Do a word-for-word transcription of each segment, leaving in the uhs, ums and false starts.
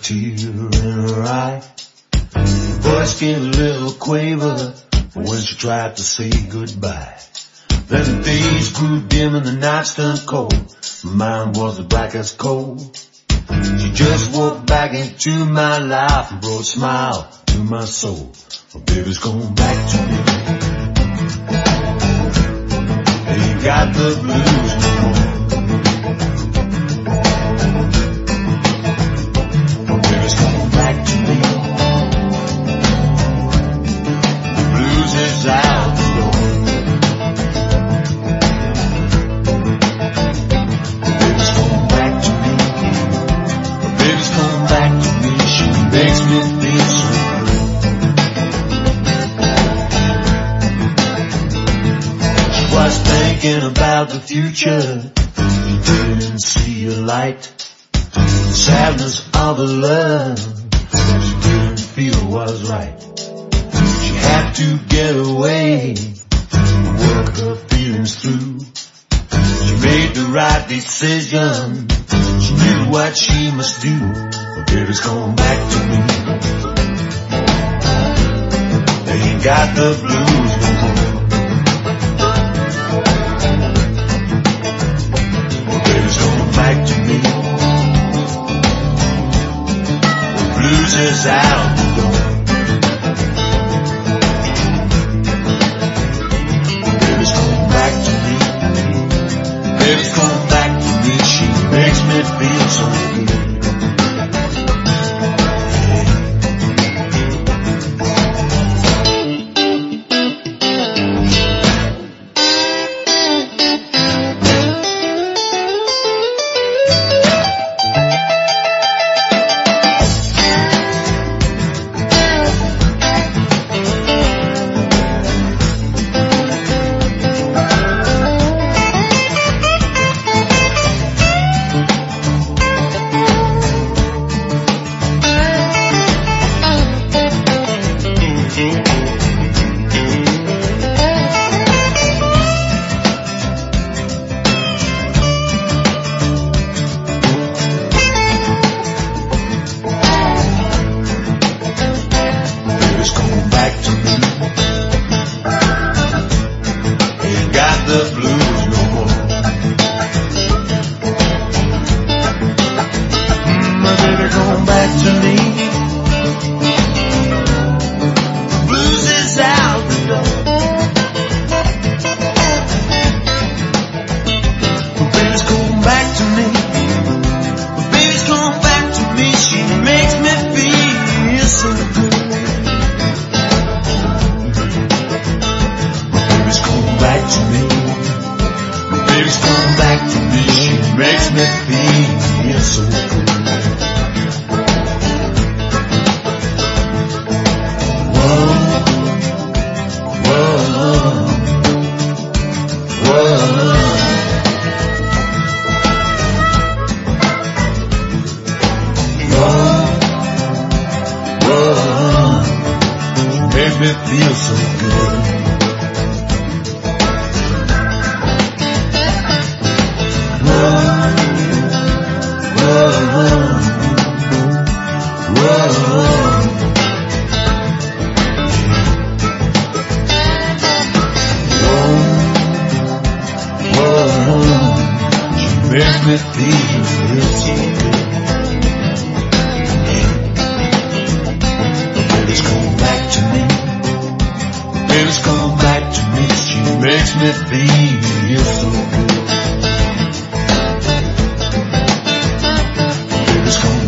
tear in her eye. Her voice gave a little quaver when she tried to say goodbye. Then the days grew dim and the nights turned cold. My mind was as black as coal. She just walked back into my life and brought a smile to my soul. My baby's coming back to me. Ain't got the blues no more. My baby's coming back to me. The blues is out the door. My baby's coming back to me. My baby's coming back to me. She makes me feel so good. She was thinking about the future. She didn't see a light. The sadness of the love she didn't feel was right. She had to get away, work her feelings through. She made the right decision. She knew what she must do. But baby's coming back to me. They ain't got the blues no more. But baby's coming back to me. The blues is out the door. Baby's coming back to me. Baby's coming back to me. She makes me feel so good.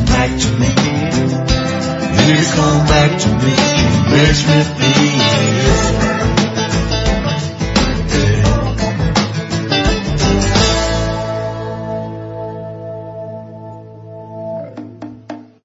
Please come back to me. She makes me feel